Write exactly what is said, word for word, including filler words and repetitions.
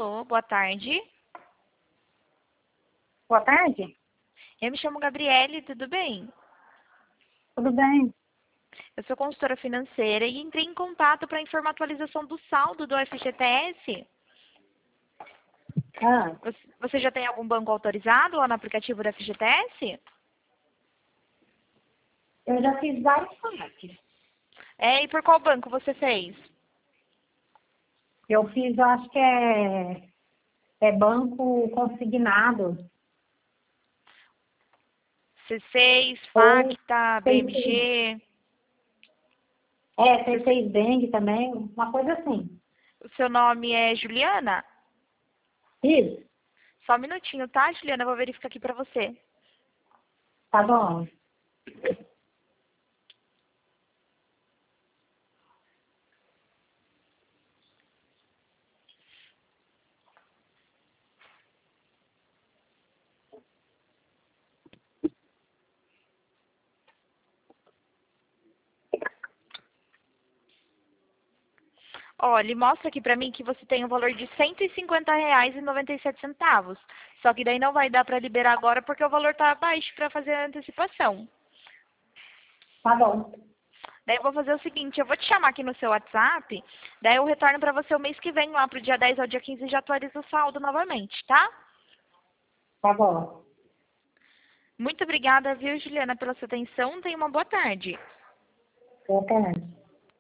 Alô, boa tarde. Boa tarde. Eu me chamo Gabriele, tudo bem? Tudo bem? Eu sou consultora financeira e entrei em contato para informar a atualização do saldo do F G T S. Ah, Você- Você já tem algum banco autorizado lá no aplicativo do F G T S? eu já fiz vários saques. É, e por qual banco você fez? Eu fiz, eu acho que é, é banco consignado. C seis, Ou Facta, C seis, B M G. é, C seis Bank também, uma coisa assim. O seu nome é Juliana? Isso, Só um minutinho, tá, Juliana? Eu vou verificar aqui para você. tá bom. Olha, ele mostra aqui pra mim que você tem um valor de cento e cinquenta reais e noventa e sete centavos. Só que daí não vai dar pra liberar agora porque o valor tá baixo pra fazer a antecipação. Tá bom. Daí eu vou fazer o seguinte, eu vou te chamar aqui no seu WhatsApp, daí eu retorno pra você o mês que vem, lá pro dia dez ao dia quinze, e já atualizo o saldo novamente, tá? Tá bom. Muito obrigada, viu, Juliana, pela sua atenção. Tenha uma boa tarde. Boa tarde.